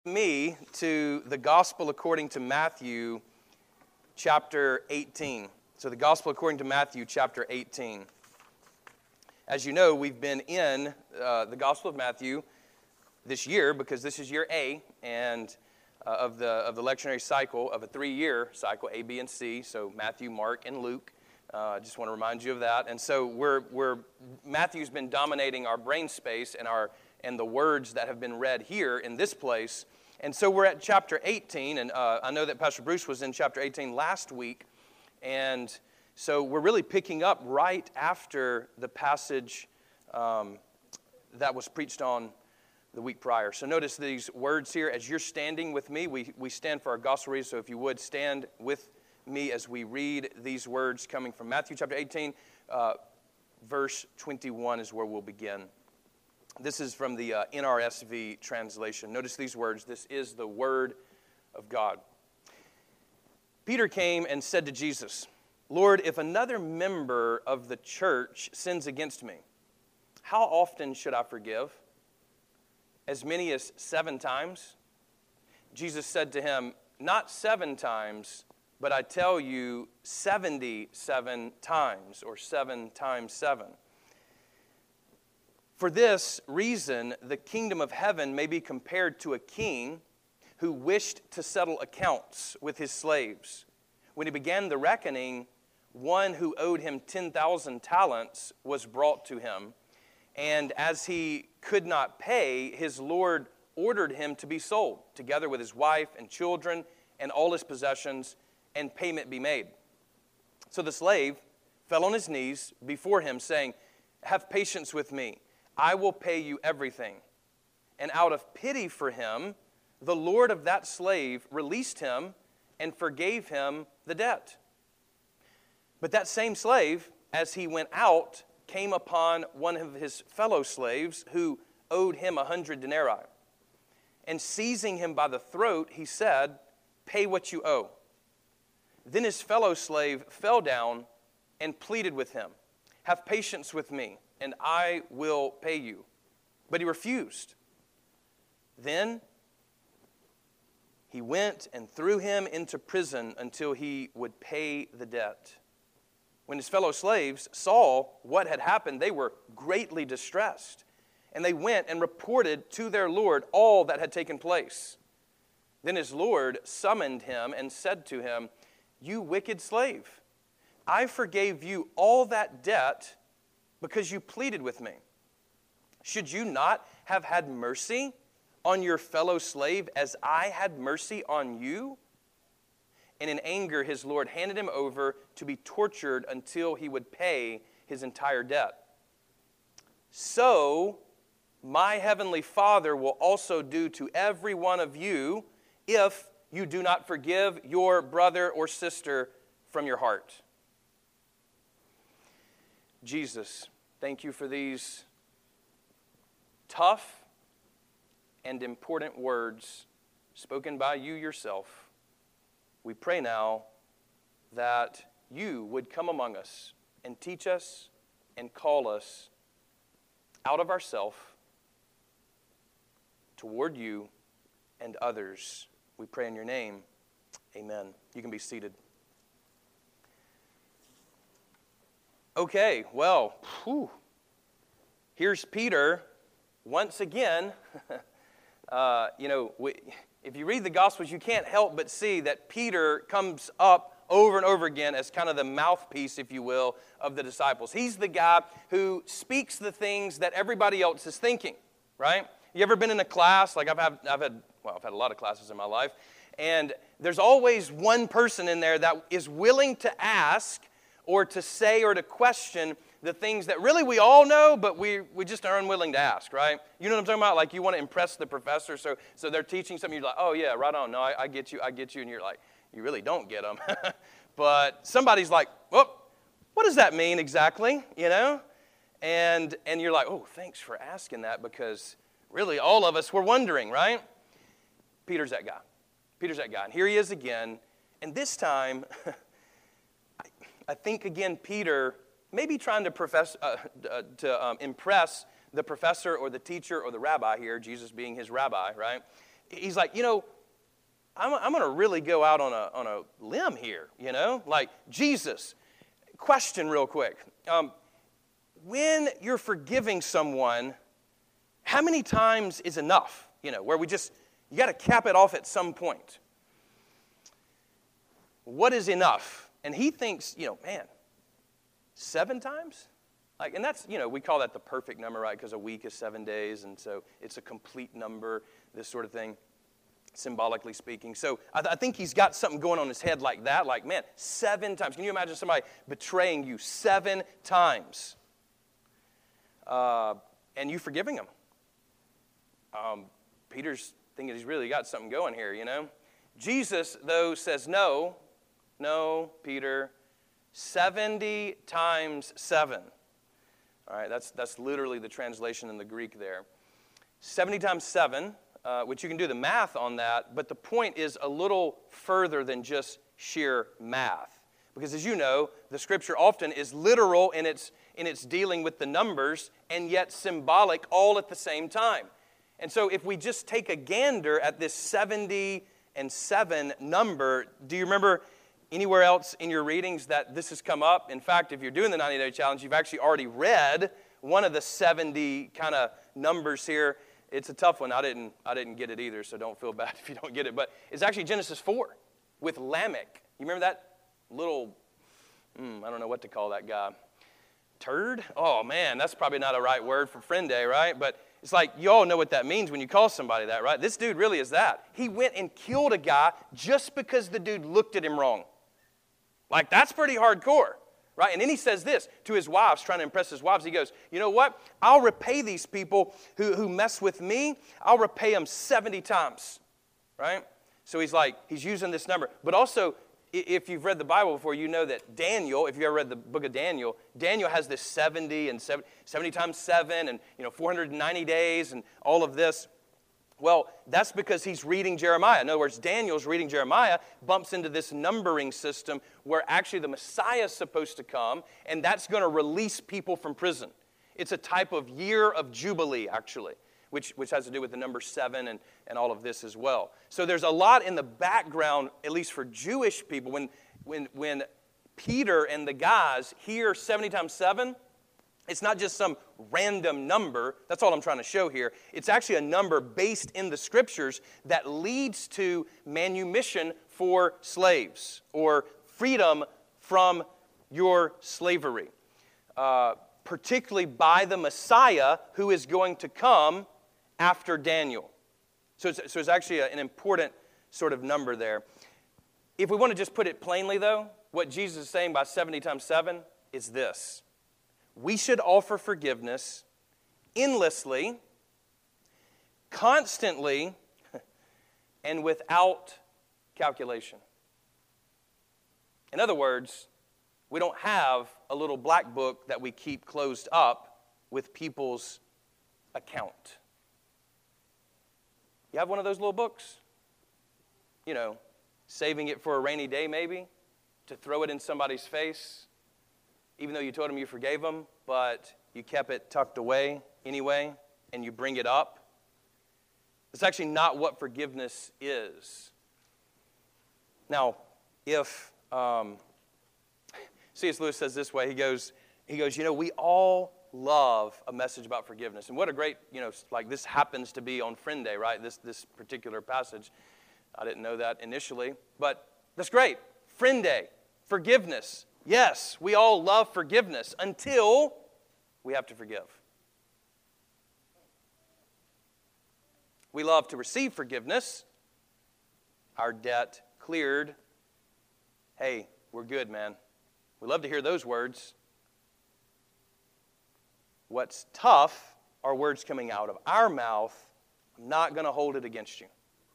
Me to the Gospel according to Matthew chapter 18. So the Gospel according to Matthew chapter 18. As you know, we've been in the Gospel of Matthew this year because this is year A and of the lectionary cycle of a 3-year cycle, A, B, and C. So Matthew, Mark, and Luke. I just want to remind you of that. And so Matthew's been dominating our brain space and the words that have been read here in this place. And so we're at chapter 18, and I know that Pastor Bruce was in chapter 18 last week, and so we're really picking up right after the passage that was preached on the week prior. So notice these words here. As you're standing with me, we stand for our gospel reading, so if you would stand with me as we read these words coming from Matthew chapter 18, verse 21 is where we'll begin. This is from the NRSV translation. Notice these words. This is the word of God. Peter came and said to Jesus, "Lord, if another member of the church sins against me, how often should I forgive? As many as 7 times?" Jesus said to him, "Not 7 times, but I tell you 77 times, or 7 times 7. For this reason, the kingdom of heaven may be compared to a king who wished to settle accounts with his slaves. When he began the reckoning, one who owed him 10,000 talents was brought to him. And as he could not pay, his Lord ordered him to be sold, together with his wife and children and all his possessions, and payment be made. So the slave fell on his knees before him, saying, 'Have patience with me. I will pay you everything.' And out of pity for him, the Lord of that slave released him and forgave him the debt. But that same slave, as he went out, came upon one of his fellow slaves who owed him 100 denarii. And seizing him by the throat, he said, 'Pay what you owe.' Then his fellow slave fell down and pleaded with him, 'Have patience with me, and I will pay you.' But he refused. Then he went and threw him into prison until he would pay the debt. When his fellow slaves saw what had happened, they were greatly distressed, and they went and reported to their Lord all that had taken place. Then his Lord summoned him and said to him, 'You wicked slave, I forgave you all that debt because you pleaded with me. Should you not have had mercy on your fellow slave as I had mercy on you?' And in anger, his Lord handed him over to be tortured until he would pay his entire debt. So my heavenly Father will also do to every one of you if you do not forgive your brother or sister from your heart." Jesus, thank you for these tough and important words spoken by you yourself. We pray now that you would come among us and teach us and call us out of ourself toward you and others. We pray in your name. Amen. You can be seated. Okay, well, here's Peter once again. If you read the Gospels, you can't help but see that Peter comes up over and over again as kind of the mouthpiece, if you will, of the disciples. He's the guy who speaks the things that everybody else is thinking, right? You ever been in a class? Like I've had a lot of classes in my life, and there's always one person in there that is willing to ask or to say or to question the things that really we all know, but we just are unwilling to ask, right? You know what I'm talking about? Like you want to impress the professor, so they're teaching something, you're like, "Oh yeah, right on, no, I get you, and you're like, you really don't get them. But somebody's like, "Oh, what does that mean exactly?" You know? And you're like, "Oh, thanks for asking that, because really all of us were wondering," right? Peter's that guy. And here he is again, and this time, I think again, Peter maybe trying to impress the professor or the teacher or the rabbi here, Jesus being his rabbi, right? he's like, I'm going to really go out on a limb here, Like, Jesus, question real quick. When you're forgiving someone, how many times is enough? Where you got to cap it off at some point. What is enough? And he thinks, 7 times? And that's, we call that the perfect number, right? Because a week is 7 days, and so it's a complete number, this sort of thing, symbolically speaking. So I think he's got something going on in his head like that. 7 times. Can you imagine somebody betraying you 7 times? And you forgiving him? Peter's thinking he's really got something going here, Jesus, though, says no, Peter, 70 times 7. All right, that's literally the translation in the Greek there. 70 times 7, which you can do the math on that, but the point is a little further than just sheer math. Because as you know, the Scripture often is literal in its dealing with the numbers and yet symbolic all at the same time. And so if we just take a gander at this 70 and 7 number, do you remember anywhere else in your readings that this has come up? In fact, if you're doing the 90-day challenge, you've actually already read one of the 70 kind of numbers here. It's a tough one. I didn't get it either, so don't feel bad if you don't get it. But it's actually Genesis 4 with Lamech. You remember that little, I don't know what to call that guy. Turd? Oh, man, that's probably not a right word for friend day, right? But it's like, you all know what that means when you call somebody that, right? This dude really is that. He went and killed a guy just because the dude looked at him wrong. That's pretty hardcore, right? And then he says this to his wives, trying to impress his wives. He goes, you know what? I'll repay these people who mess with me. I'll repay them 70 times, right? So he's using this number. But also, if you've read the Bible before, you know that Daniel, if you ever read the book of Daniel, Daniel has this 70 and 70 times 7 and 490 days and all of this. Well, that's because he's reading Jeremiah. In other words, Daniel's reading Jeremiah, bumps into this numbering system where actually the Messiah is supposed to come, and that's going to release people from prison. It's a type of year of Jubilee, actually, which has to do with the number 7 and all of this as well. So there's a lot in the background, at least for Jewish people. When Peter and the guys hear 70 times 7, it's not just some random number. That's all I'm trying to show here. It's actually a number based in the Scriptures that leads to manumission for slaves or freedom from your slavery, particularly by the Messiah who is going to come after Daniel. So it's actually an important sort of number there. If we want to just put it plainly, though, what Jesus is saying by 70 times 7 is this. We should offer forgiveness endlessly, constantly, and without calculation. In other words, we don't have a little black book that we keep closed up with people's account. You have one of those little books? Saving it for a rainy day maybe, to throw it in somebody's face, even though you told them you forgave them, but you kept it tucked away anyway, and you bring it up. It's actually not what forgiveness is. Now, if C.S. Lewis says this way, he goes, we all love a message about forgiveness. And what a great, this happens to be on Friend Day, right? This particular passage. I didn't know that initially, but that's great. Friend Day, forgiveness. Yes, we all love forgiveness until we have to forgive. We love to receive forgiveness, our debt cleared. Hey, we're good, man. We love to hear those words. What's tough are words coming out of our mouth. I'm not going to hold it against you.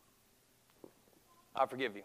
I forgive you.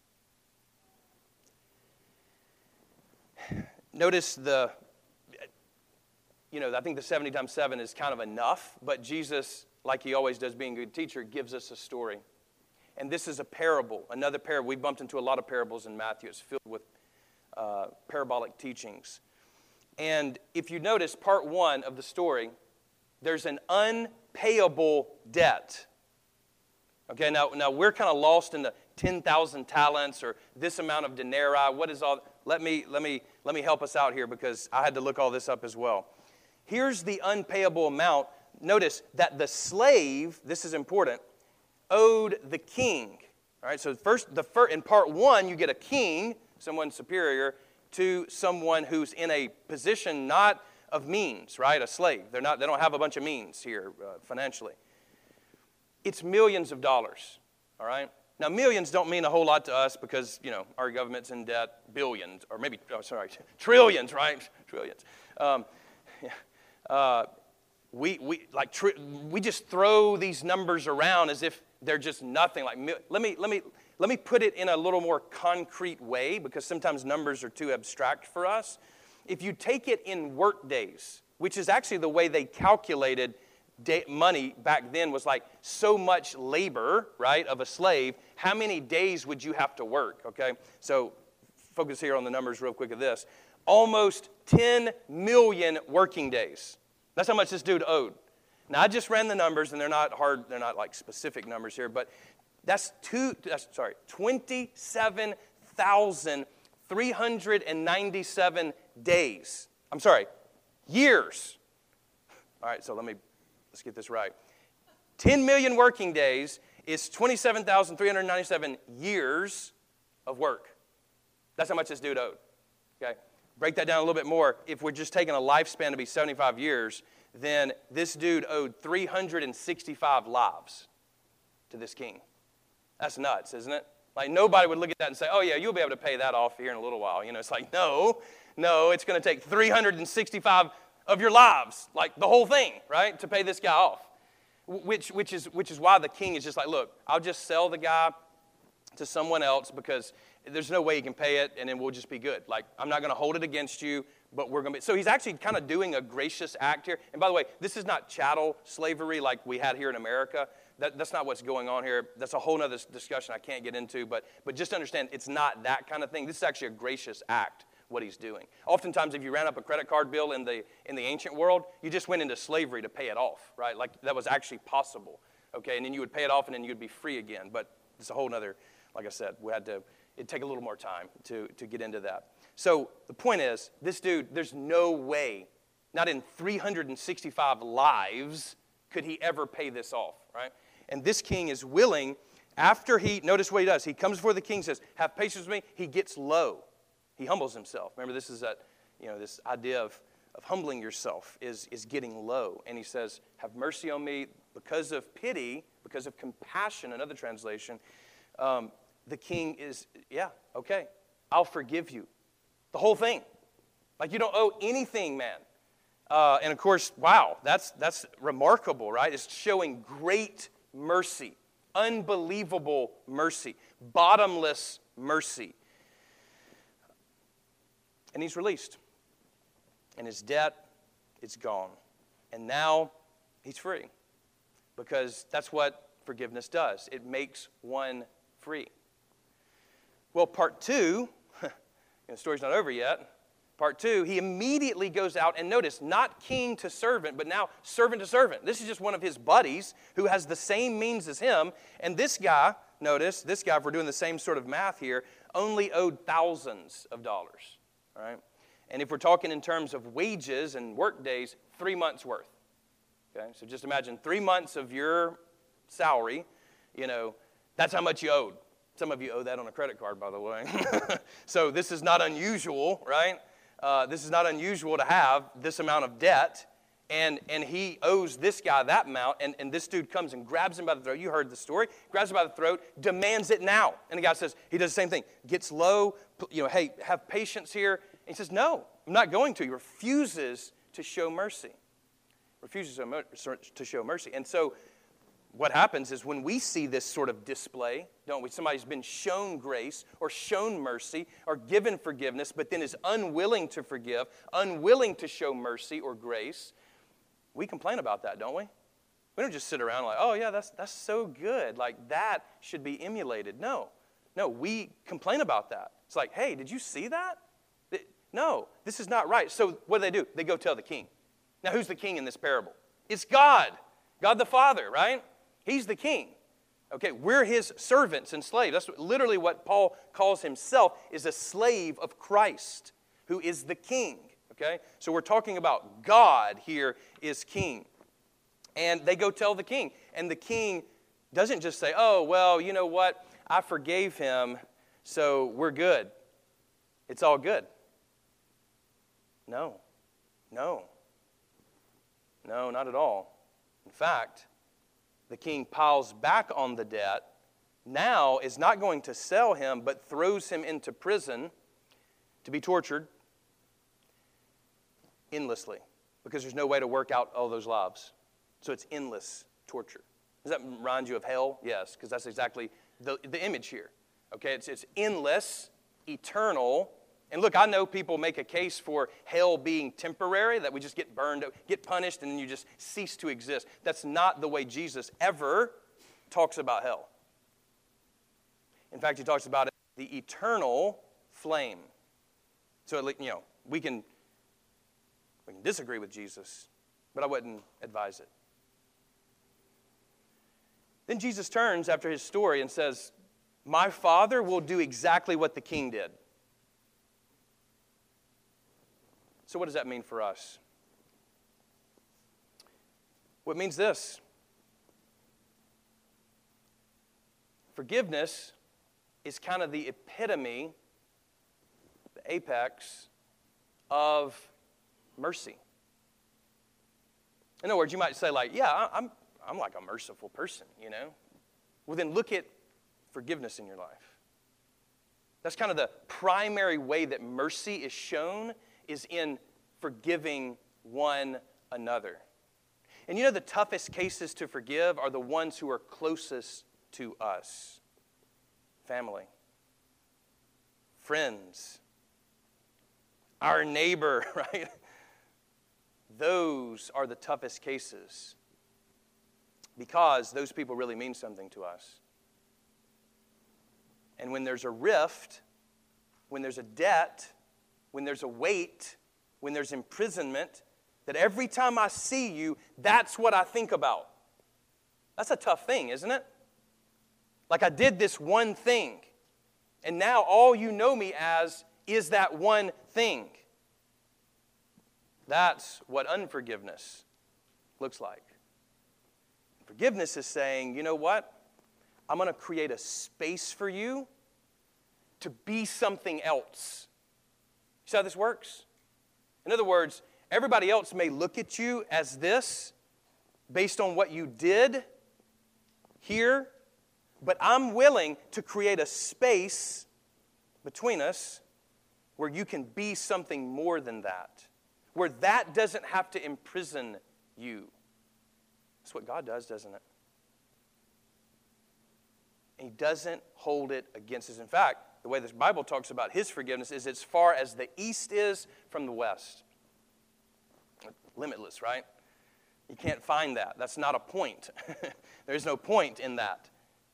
Notice I think the 70 times 7 is kind of enough, but Jesus, like he always does being a good teacher, gives us a story. And this is a parable, another parable. We bumped into a lot of parables in Matthew. It's filled with parabolic teachings. And if you notice part 1 of the story, there's an unpayable debt. Okay, now we're kind of lost in the 10,000 talents or this amount of denarii. What is all? Let me help us out here because I had to look all this up as well. Here's the unpayable amount. Notice that the slave, this is important, owed the king. All right, so first in part one, you get a king, someone superior, to someone who's in a position not of means, right? A slave. They don't have a bunch of means here financially. It's millions of dollars, all right? Now, millions don't mean a whole lot to us because, our government's in debt, billions, or maybe, trillions, right? Trillions. We just throw these numbers around as if they're just nothing. Like, let me put it in a little more concrete way because sometimes numbers are too abstract for us. If you take it in work days, which is actually the way they calculated money back then, was like so much labor, right, of a slave, how many days would you have to work, okay? So focus here on the numbers real quick of this. Almost 10 million working days. That's how much this dude owed. Now, I just ran the numbers, and they're not like specific numbers here, but that's 27,397 days. I'm sorry, years. All right, so let's get this right. 10 million working days is 27,397 years of work. That's how much this dude owed. Okay? Break that down a little bit more. If we're just taking a lifespan to be 75 years, then this dude owed 365 lives to this king. That's nuts, isn't it? Like, nobody would look at that and say, oh, yeah, you'll be able to pay that off here in a little while. It's like, no, it's going to take 365 of your lives, like the whole thing, right, to pay this guy off. Which is why the king is just like, look, I'll just sell the guy to someone else because there's no way he can pay it, and then we'll just be good. Like, I'm not going to hold it against you, but we're going to be. So he's actually kind of doing a gracious act here. And by the way, this is not chattel slavery like we had here in America. That's not what's going on here. That's a whole other discussion I can't get into. But just understand, it's not that kind of thing. This is actually a gracious act, what he's doing. Oftentimes, if you ran up a credit card bill in the ancient world, you just went into slavery to pay it off, right? Like, that was actually possible, okay? And then you would pay it off, and then you'd be free again. But it's a whole other, like I said, it'd take a little more time to get into that. So the point is, this dude, there's no way, not in 365 lives, could he ever pay this off, right? And this king is willing, after notice what he does. He comes before the king, says, have patience with me. He gets low. He humbles himself. Remember, this is this idea of humbling yourself is getting low. And he says, have mercy on me because of pity, because of compassion, another translation. The king is, yeah, okay, I'll forgive you. The whole thing. Like, you don't owe anything, man. And of course, wow, that's remarkable, right? It's showing great mercy, unbelievable mercy, bottomless mercy. And he's released. And his debt is gone. And now he's free. Because that's what forgiveness does. It makes one free. Well, part two, the story's not over yet. Part two, he immediately goes out, and notice, not king to servant, but now servant to servant. This is just one of his buddies who has the same means as him. And this guy, notice, if we're doing the same sort of math here, only owed thousands of dollars. All right? And if we're talking in terms of wages and work days, 3 months worth. Okay? So just imagine 3 months of your salary, that's how much you owed. Some of you owe that on a credit card, by the way. So this is not unusual, right? This is not unusual to have this amount of debt, and he owes this guy that amount, and this dude comes and grabs him by the throat. You heard the story. Grabs him by the throat, demands it now. And the guy says, he does the same thing. Gets low, hey, have patience here. And he says, no, I'm not going to. He refuses to show mercy. Refuses to show mercy. And so what happens is when we see this sort of display, don't we? Somebody's been shown grace or shown mercy or given forgiveness, but then is unwilling to forgive, unwilling to show mercy or grace. We complain about that, don't we? We don't just sit around like, oh, yeah, that's so good. Like, that should be emulated. No, we complain about that. It's like, hey, did you see that? No, this is not right. So what do? They go tell the king. Now, who's the king in this parable? It's God. God the Father, right? He's the king. Okay, we're his servants and slaves. That's literally what Paul calls himself, is a slave of Christ, who is the king. Okay, so we're talking about God here is king. And they go tell the king. And the king doesn't just say, oh, well, you know what? I forgave him, so we're good. It's all good. No, not at all. In fact, the king piles back on the debt, now is not going to sell him, but throws him into prison to be tortured endlessly, because there's no way to work out all those lives. So it's endless torture. Does that remind you of hell? Yes, because that's exactly the image here. Okay, it's endless, eternal. And look, I know people make a case for hell being temporary, that we just get burned, get punished, and then you just cease to exist. That's not the way Jesus ever talks about hell. In fact, he talks about it, the eternal flame. So, we can disagree with Jesus, but I wouldn't advise it. Then Jesus turns after his story and says, my Father will do exactly what the king did. So what does that mean for us? Well, it means this. Forgiveness is kind of the epitome, the apex of mercy. In other words, you might say, I'm like a merciful person, Well, then look at forgiveness in your life. That's kind of the primary way that mercy is shown, is in forgiving one another. And the toughest cases to forgive are the ones who are closest to us. Family, friends, our neighbor, right? Those are the toughest cases, because those people really mean something to us. And when there's a rift, when there's a debt, when there's a weight, when there's imprisonment, that every time I see you, that's what I think about. That's a tough thing, isn't it? Like, I did this one thing, and now all you know me as is that one thing. That's what unforgiveness looks like. Forgiveness is saying, you know what? I'm going to create a space for you to be something else. You see how this works? In other words, everybody else may look at you as this based on what you did here, but I'm willing to create a space between us where you can be something more than that, where that doesn't have to imprison you. That's what God does, doesn't it? He doesn't hold it against us. In fact, the way this Bible talks about his forgiveness is as far as the east is from the west. Limitless, right? You can't find that. That's not a point. There is no point in that.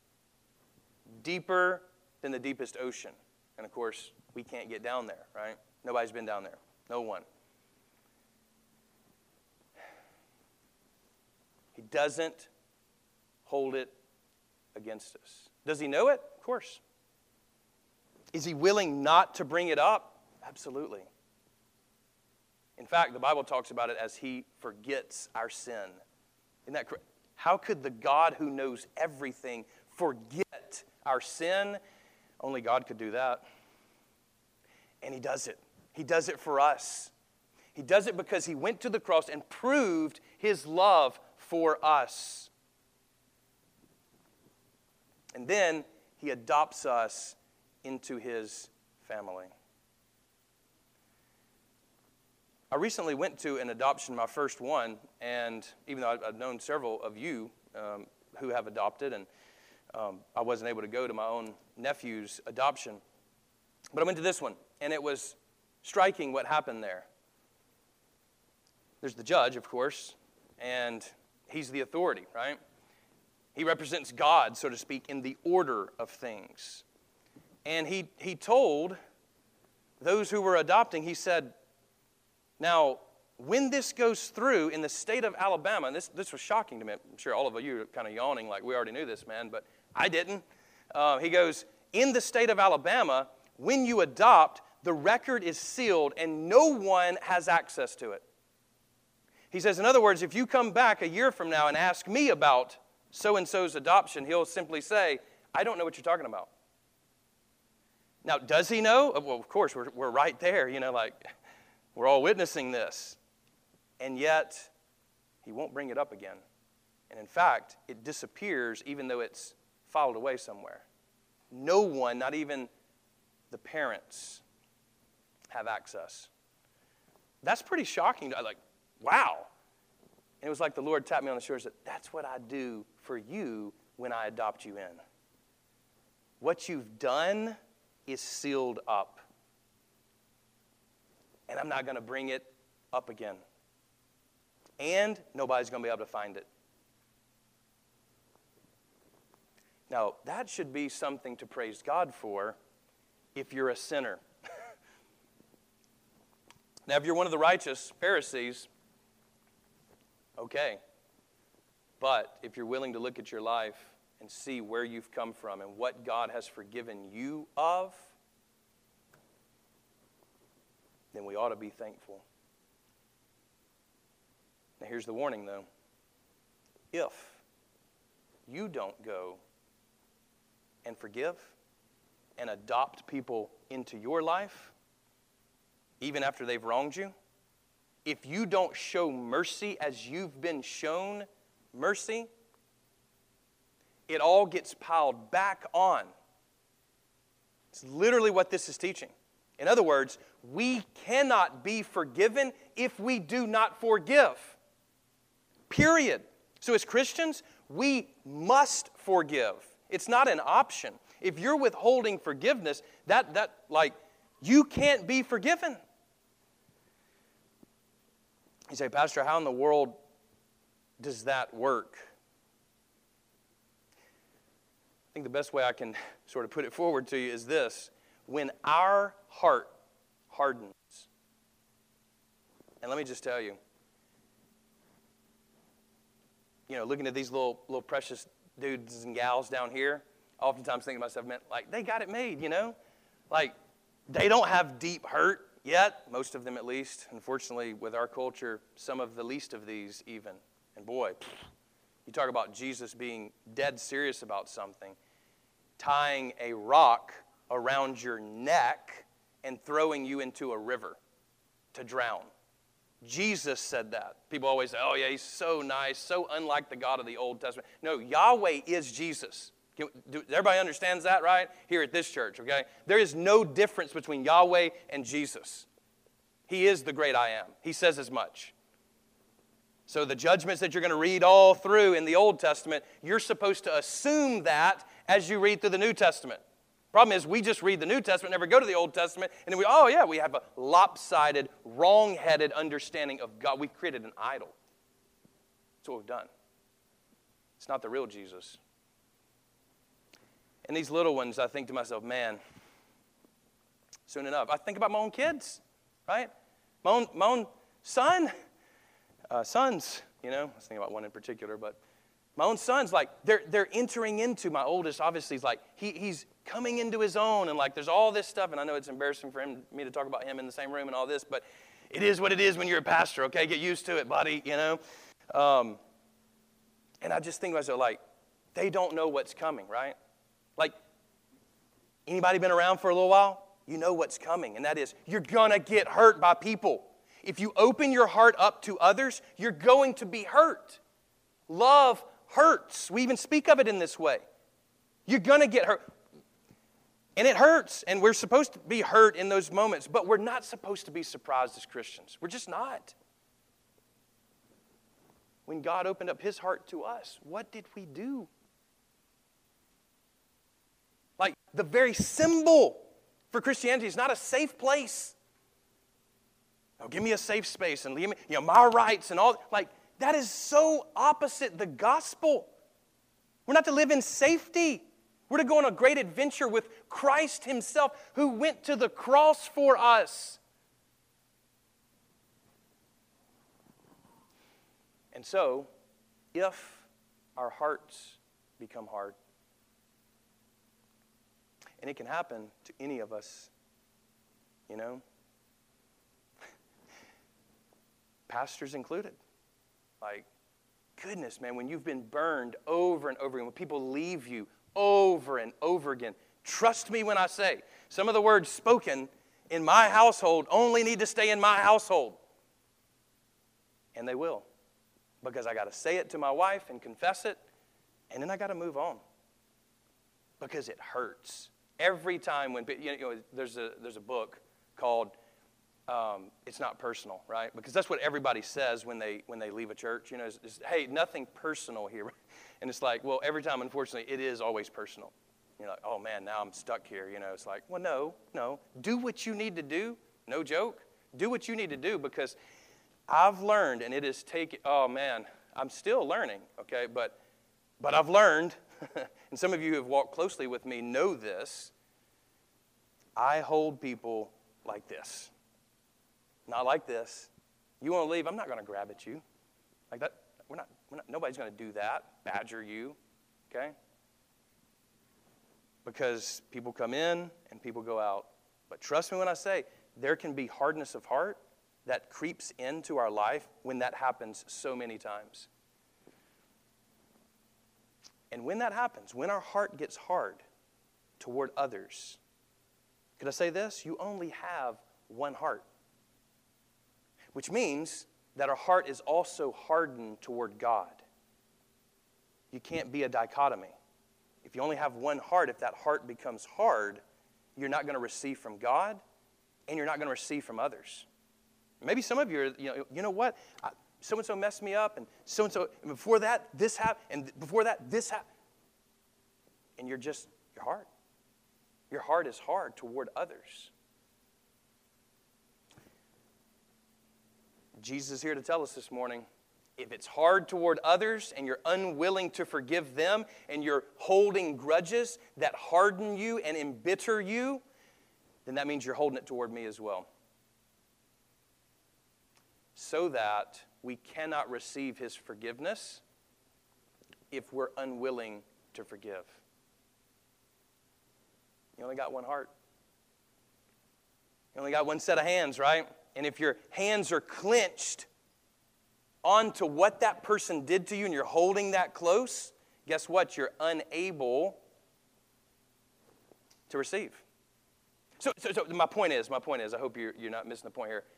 Deeper than the deepest ocean. And of course, we can't get down there, right? Nobody's been down there. No one. He doesn't hold it against us. Does he know it? Of course. Is he willing not to bring it up? Absolutely. In fact, the Bible talks about it as he forgets our sin. Isn't that correct? How could the God who knows everything forget our sin? Only God could do that. And he does it. He does it for us. He does it because he went to the cross and proved his love for us. And then he adopts us into his family. I recently went to an adoption, my first one, and even though I've known several of you who have adopted, and I wasn't able to go to my own nephew's adoption, but I went to this one, and it was striking what happened there. There's the judge, of course, and he's the authority, right? He represents God, so to speak, in the order of things. And he told those who were adopting, he said, now, when this goes through in the state of Alabama, and this was shocking to me. I'm sure all of you are kind of yawning like, we already knew this, man, but I didn't. He goes, in the state of Alabama, when you adopt, the record is sealed and no one has access to it. He says, in other words, if you come back a year from now and ask me about so-and-so's adoption, he'll simply say, I don't know what you're talking about. Now, does he know? Well, of course, we're right there, we're all witnessing this. And yet, he won't bring it up again. And in fact, it disappears even though it's filed away somewhere. No one, not even the parents, have access. That's pretty shocking. Wow. And it was like the Lord tapped me on the shoulder and said, that's what I do for you when I adopt you in. What you've done is sealed up. And I'm not going to bring it up again. And nobody's going to be able to find it. Now, that should be something to praise God for if you're a sinner. Now, if you're one of the righteous Pharisees, okay. But if you're willing to look at your life and see where you've come from and what God has forgiven you of, then we ought to be thankful. Now, here's the warning, though. If you don't go and forgive and adopt people into your life, even after they've wronged you, if you don't show mercy as you've been shown mercy, it all gets piled back on. It's literally what this is teaching. In other words, we cannot be forgiven if we do not forgive. Period. So as Christians, we must forgive. It's not an option. If you're withholding forgiveness, you can't be forgiven. You say, Pastor, how in the world does that work? I think the best way I can sort of put it forward to you is this. When our heart hardens, and let me just tell you, looking at these little precious dudes and gals down here, oftentimes thinking to myself, man, they got it made, they don't have deep hurt yet, most of them at least. Unfortunately, with our culture, some of the least of these even. And boy, you talk about Jesus being dead serious about something, tying a rock around your neck and throwing you into a river to drown. Jesus said that. People always say, oh yeah, he's so nice, so unlike the God of the Old Testament. No, Yahweh is Jesus. Everybody understands that, right? Here at this church, okay? There is no difference between Yahweh and Jesus. He is the great I am. He says as much. So the judgments that you're going to read all through in the Old Testament, you're supposed to assume that as you read through the New Testament. Problem is, we just read the New Testament, never go to the Old Testament, and then we have a lopsided, wrong-headed understanding of God. We've created an idol. That's what we've done. It's not the real Jesus. And these little ones, I think to myself, man, soon enough. I think about my own kids, right? My own son, sons, I was thinking about one in particular, but my own sons, they're entering into, my oldest, obviously, he's coming into his own, and there's all this stuff, and I know it's embarrassing for me to talk about him in the same room and all this, but it is what it is when you're a pastor, okay? Get used to it, buddy, And I just think to myself, they don't know what's coming, right? Anybody been around for a little while? You know what's coming, and that is you're going to get hurt by people. If you open your heart up to others, you're going to be hurt. Love hurts. We even speak of it in this way. You're going to get hurt. And it hurts, and we're supposed to be hurt in those moments, but we're not supposed to be surprised as Christians. We're just not. When God opened up His heart to us, what did we do? The very symbol for Christianity is not a safe place. Oh, give me a safe space and give me, my rights and all. That is so opposite the gospel. We're not to live in safety. We're to go on a great adventure with Christ Himself, who went to the cross for us. And so, if our hearts become hard, And it can happen to any of us, you know. Pastors included. Like, goodness, man, when you've been burned over and over again, when people leave you over and over again, trust me when I say, some of the words spoken in my household only need to stay in my household. And they will. Because I got to say it to my wife and confess it, and then I got to move on. Because it hurts. Every time when, there's a book called It's Not Personal, right? Because that's what everybody says when they leave a church. Hey, nothing personal here. And it's like, well, every time, unfortunately, it is always personal. You're like, oh, man, now I'm stuck here. It's like, well, no. Do what you need to do. No joke. Do what you need to do, because I've learned, and it is taking, oh, man, I'm still learning, okay? But I've learned, and some of you who have walked closely with me know this, I hold people like this. Not like this. You want to leave? I'm not going to grab at you. Like that. We're not, nobody's going to do that, badger you, okay? Because people come in and people go out. But trust me when I say, there can be hardness of heart that creeps into our life when that happens so many times. And when that happens, when our heart gets hard toward others, could I say this? You only have one heart. Which means that our heart is also hardened toward God. You can't be a dichotomy. If you only have one heart, if that heart becomes hard, you're not going to receive from God, and you're not going to receive from others. Maybe some of you are, you know what? So-and-so messed me up, and so-and-so, and before that, this happened, and before that, this happened. And your heart. Your heart is hard toward others. Jesus is here to tell us this morning, if it's hard toward others and you're unwilling to forgive them and you're holding grudges that harden you and embitter you, then that means you're holding it toward me as well. So that we cannot receive His forgiveness if we're unwilling to forgive. You only got one heart. You only got one set of hands, right? And if your hands are clenched onto what that person did to you and you're holding that close, guess what? You're unable to receive. So my point is, I hope you're not missing the point here.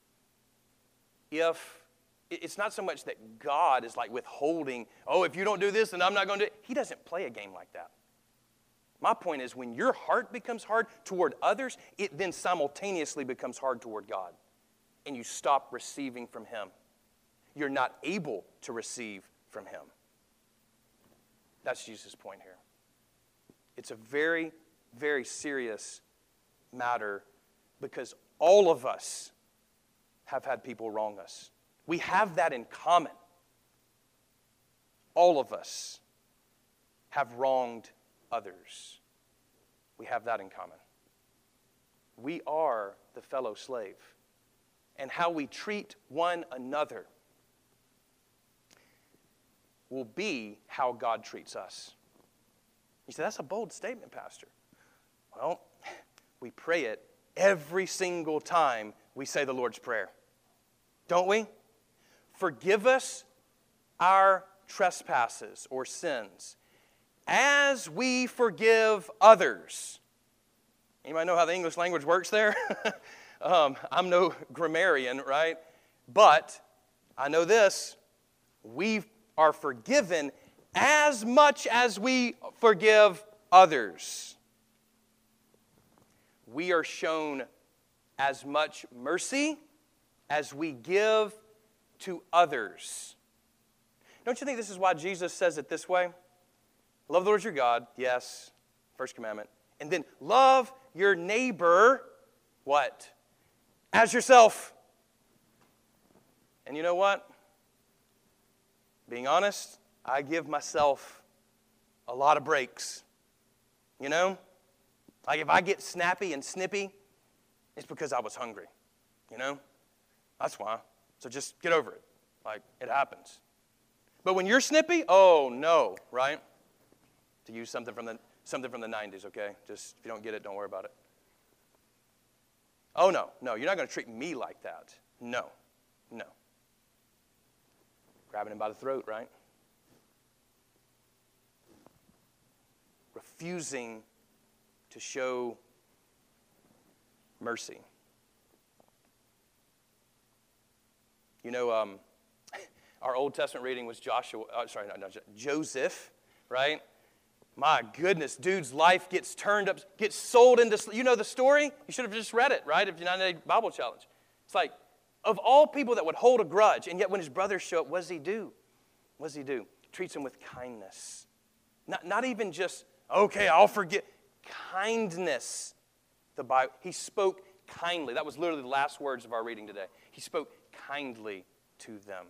If it's not so much that God is like withholding, if you don't do this, then I'm not going to do it. He doesn't play a game like that. My point is, when your heart becomes hard toward others, it then simultaneously becomes hard toward God. And you stop receiving from Him. You're not able to receive from Him. That's Jesus' point here. It's a very, very serious matter because all of us have had people wrong us. We have that in common. All of us have wronged others. We have that in common. We are the fellow slave. And how we treat one another will be how God treats us. You say, that's a bold statement, Pastor. Well, we pray it every single time we say the Lord's Prayer. Don't we? Forgive us our trespasses or sins as we forgive others. Anybody know how the English language works there? I'm no grammarian, right? But I know this. We are forgiven as much as we forgive others. We are shown as much mercy as we give to others. Don't you think this is why Jesus says it this way? Love the Lord your God, yes, first commandment. And then love your neighbor, what? As yourself. And you know what? Being honest, I give myself a lot of breaks. You know? Like if I get snappy and snippy, it's because I was hungry. You know? That's why. So just get over it. Like, it happens. But when you're snippy, oh no, right? To use something from the Something from the 90s, okay? Just, if you don't get it, don't worry about it. Oh, no, you're not going to treat me like that. No. Grabbing him by the throat, right? Refusing to show mercy. You know, our Old Testament reading was Joseph, right? My goodness, dude's life gets turned up, gets sold into, you know the story? You should have just read it, right? If you're not in a Bible challenge. It's like, of all people that would hold a grudge, and yet when his brothers show up, what does he do? Treats them with kindness. Not even just, okay, I'll forget. Kindness. The Bible, he spoke kindly. That was literally the last words of our reading today. He spoke kindly to them.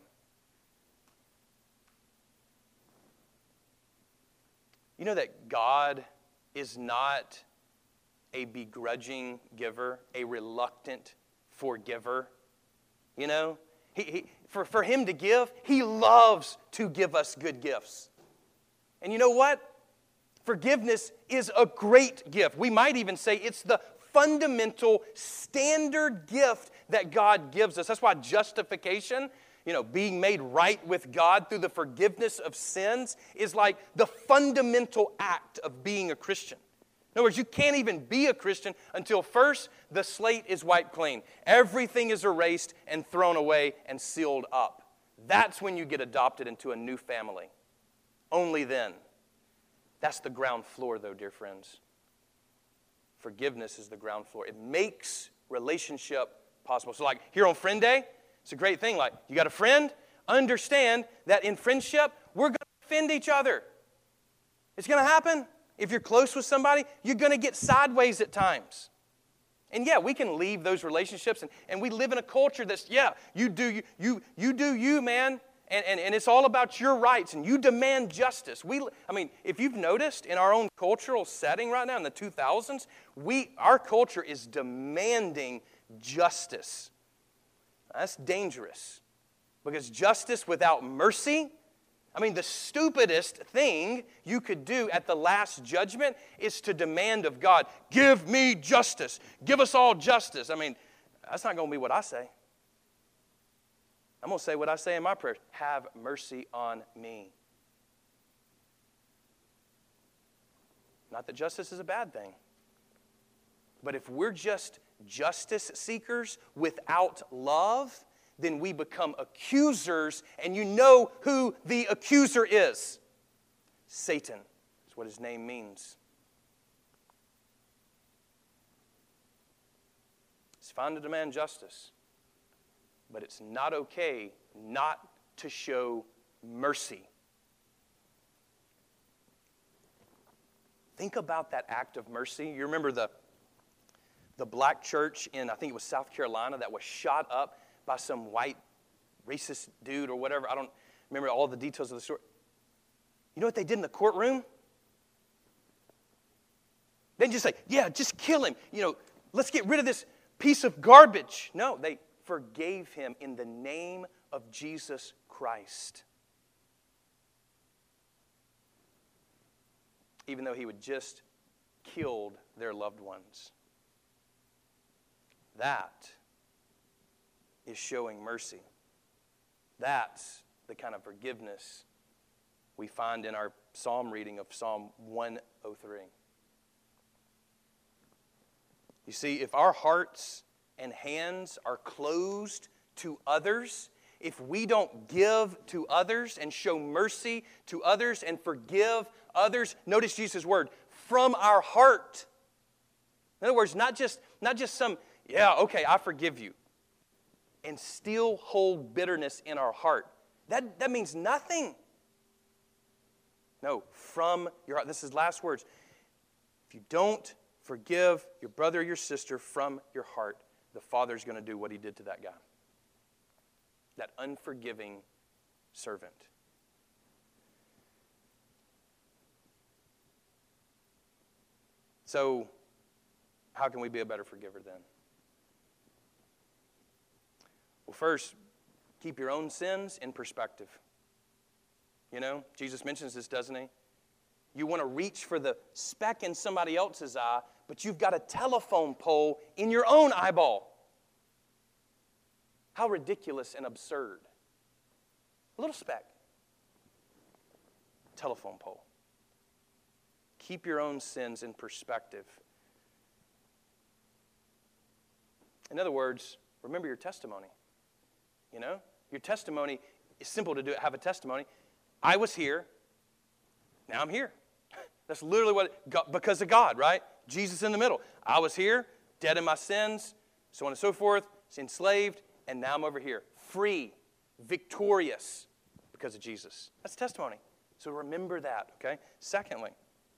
You know that God is not a begrudging giver, a reluctant forgiver. You know, for him to give, he loves to give us good gifts. And you know what? Forgiveness is a great gift. We might even say it's the fundamental standard gift that God gives us. That's why justification, being made right with God through the forgiveness of sins, is like the fundamental act of being a Christian. In other words, you can't even be a Christian until first the slate is wiped clean. Everything is erased and thrown away and sealed up. That's when you get adopted into a new family. Only then. That's the ground floor, though, dear friends. Forgiveness is the ground floor. It makes relationship possible. So like here on Friend Day, it's a great thing. Like, you got a friend? Understand that in friendship, we're going to offend each other. It's going to happen. If you're close with somebody, you're going to get sideways at times. And yeah, we can leave those relationships, and we live in a culture that's, you do you, man. And it's all about your rights, and you demand justice. If you've noticed in our own cultural setting right now in the 2000s, our culture is demanding justice. That's dangerous, because justice without mercy, the stupidest thing you could do at the last judgment is to demand of God, give me justice, give us all justice. That's not going to be what I say. I'm going to say what I say in my prayers. Have mercy on me. Not that justice is a bad thing. But if we're just justice seekers without love, then we become accusers, and you know who the accuser is. Satan is what his name means. It's fine to demand justice. But it's not okay not to show mercy. Think about that act of mercy. You remember the black church in, I think it was South Carolina, that was shot up by some white racist dude or whatever. I don't remember all the details of the story. You know what they did in the courtroom? They didn't just say, just kill him. Let's get rid of this piece of garbage. No, they forgave him in the name of Jesus Christ. Even though he had just killed their loved ones. That is showing mercy. That's the kind of forgiveness we find in our psalm reading of Psalm 103. You see, if our hearts and hands are closed to others, if we don't give to others and show mercy to others and forgive others, notice Jesus' word, from our heart. In other words, not just some, I forgive you, and still hold bitterness in our heart. That means nothing. No, from your heart. This is last words. If you don't forgive your brother or your sister from your heart, the Father's going to do what he did to that guy. That unforgiving servant. So, how can we be a better forgiver then? Well, first, keep your own sins in perspective. Jesus mentions this, doesn't he? You want to reach for the speck in somebody else's eye, but you've got a telephone pole in your own eyeball. How ridiculous and absurd. A little speck. Telephone pole. Keep your own sins in perspective. In other words, remember your testimony. You know? Your testimony is simple to do. Have a testimony. I was here. Now I'm here. That's literally what, because of God, right? Jesus in the middle. I was here, dead in my sins, so on and so forth, enslaved, and now I'm over here, free, victorious, because of Jesus. That's testimony. So remember that, okay? Secondly,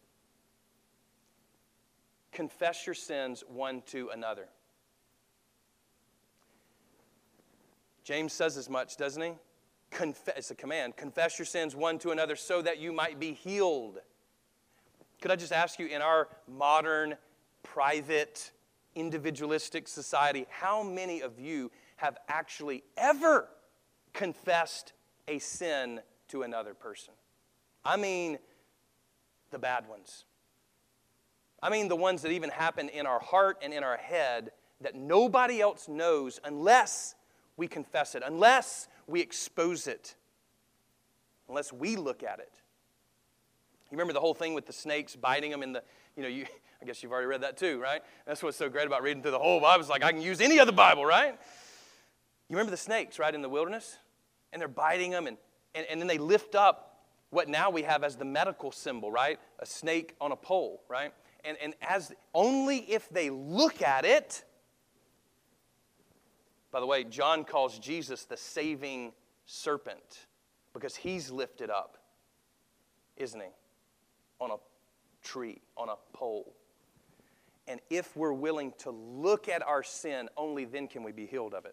confess your sins one to another. James says as much, doesn't he? It's a command. Confess your sins one to another so that you might be healed. Could I just ask you, in our modern, private, individualistic society, how many of you have actually ever confessed a sin to another person? I mean the bad ones. I mean the ones that even happen in our heart and in our head that nobody else knows unless we confess it, unless we expose it, unless we look at it. You remember the whole thing with the snakes biting them in the, I guess you've already read that too, right? That's what's so great about reading through the whole Bible. It's like I can use any other Bible, right? You remember the snakes, right, in the wilderness? And they're biting them, and then they lift up what now we have as the medical symbol, right? A snake on a pole, right? And as only if they look at it. By the way, John calls Jesus the saving serpent because he's lifted up, isn't he? On a tree, on a pole. And if we're willing to look at our sin, only then can we be healed of it.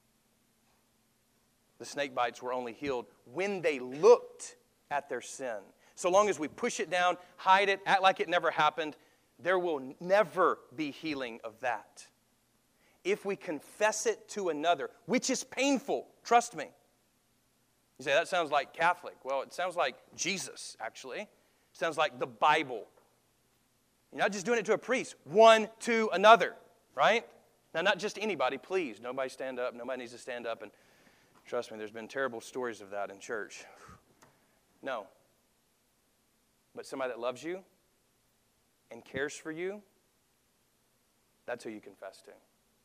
The snake bites were only healed when they looked at their sin. So long as we push it down, hide it, act like it never happened, there will never be healing of that. If we confess it to another, which is painful, trust me. You say, that sounds like Catholic. Well, it sounds like Jesus, actually. It sounds like the Bible. You're not just doing it to a priest, one to another, right? Now, not just anybody, please. Nobody stand up. Nobody needs to stand up. And trust me, there's been terrible stories of that in church. No. But somebody that loves you and cares for you, that's who you confess to.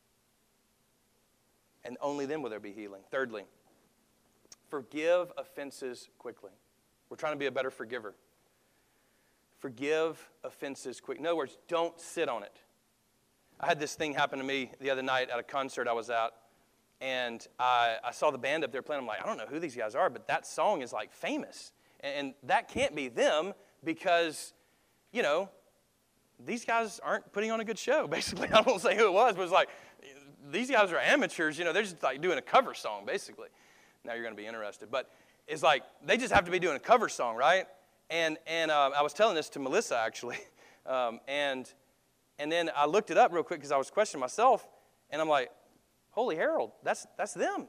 And only then will there be healing. Thirdly, forgive offenses quickly. We're trying to be a better forgiver. Forgive offenses quickly. In other words, don't sit on it. I had this thing happen to me the other night at a concert I was at, and I saw the band up there playing. I'm like, I don't know who these guys are, but that song is like famous. And that can't be them because, these guys aren't putting on a good show, basically. I won't say who it was, but it's like, these guys are amateurs, they're just like doing a cover song, basically. Now you're going to be interested. But it's like, they just have to be doing a cover song, right? And I was telling this to Melissa, actually. And then I looked it up real quick because I was questioning myself. And I'm like, holy Harold, that's them,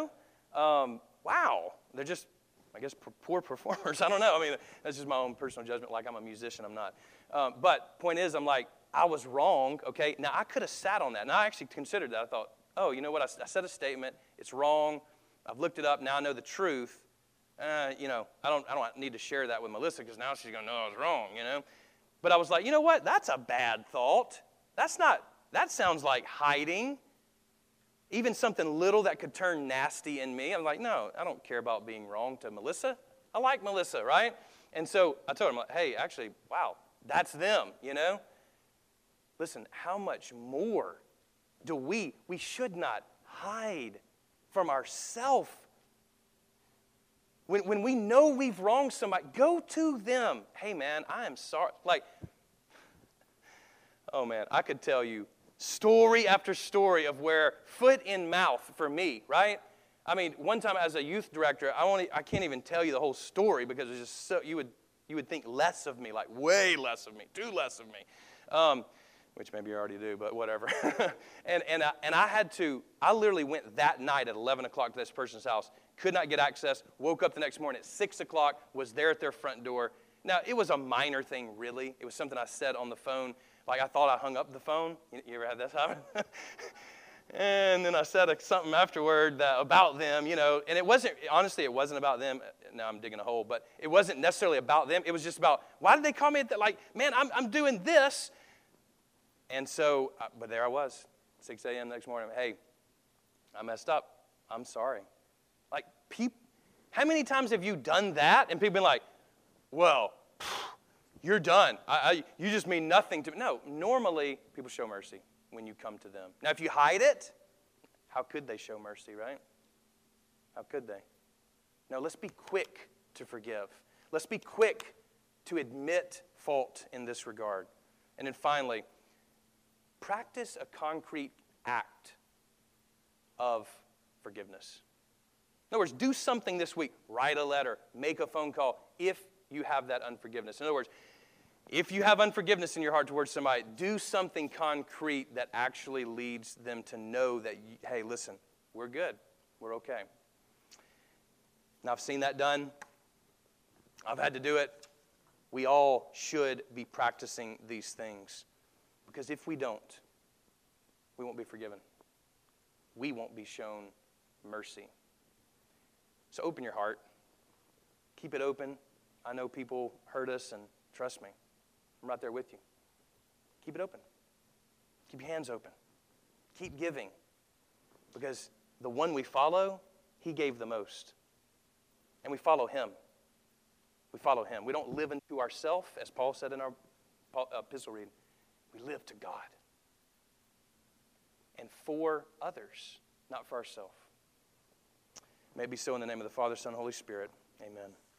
Wow. They're just, I guess, poor performers. I don't know. I mean, that's just my own personal judgment. Like I'm a musician, I'm not. But point is, I'm like, I was wrong, okay? Now, I could have sat on that. Now, I actually considered that. I thought, oh, you know what? I said a statement. It's wrong. I've looked it up. Now I know the truth. I don't need to share that with Melissa because now she's going to know I was wrong, But I was like, you know what? That's a bad thought. That sounds like hiding. Even something little that could turn nasty in me. I'm like, no, I don't care about being wrong to Melissa. I like Melissa, right? And so I told him, hey, actually, wow, that's them, Listen, how much more do we should not hide from ourselves. When we know we've wronged somebody, go to them. Hey, man, I am sorry. Oh, man, I could tell you story after story of where foot in mouth for me, right? I mean, one time as a youth director, I can't even tell you the whole story because it's just so, you would think less of me, like way less of me, too less of me. Which maybe you already do, but whatever. and I literally went that night at 11 o'clock to this person's house, could not get access, woke up the next morning at 6 o'clock, was there at their front door, Now, it was a minor thing, really. It was something I said on the phone. Like, I thought I hung up the phone. You ever had that happen? And then I said something afterward about them, and it wasn't about them. Now I'm digging a hole, but it wasn't necessarily about them. It was just about, why did they call me at that? Like, man, I'm doing this. And so, but there I was, 6 a.m. next morning. Hey, I messed up. I'm sorry. Like, how many times have you done that? And people been like, well, you're done. You just mean nothing to me. No, normally people show mercy when you come to them. Now, if you hide it, how could they show mercy, right? How could they? No, let's be quick to forgive. Let's be quick to admit fault in this regard. And then finally, practice a concrete act of forgiveness. In other words, do something this week. Write a letter. Make a phone call if you have that unforgiveness. In other words, if you have unforgiveness in your heart towards somebody, do something concrete that actually leads them to know that, hey, listen, we're good. We're okay. Now, I've seen that done. I've had to do it. We all should be practicing these things. Because if we don't, we won't be forgiven. We won't be shown mercy. So open your heart. Keep it open. I know people hurt us, and trust me, I'm right there with you. Keep it open. Keep your hands open. Keep giving. Because the one we follow, he gave the most. And we follow him. We follow him. We don't live unto ourselves, as Paul said in our epistle reading. We live to God. And for others, not for ourselves. May it be so in the name of the Father, Son, and Holy Spirit. Amen.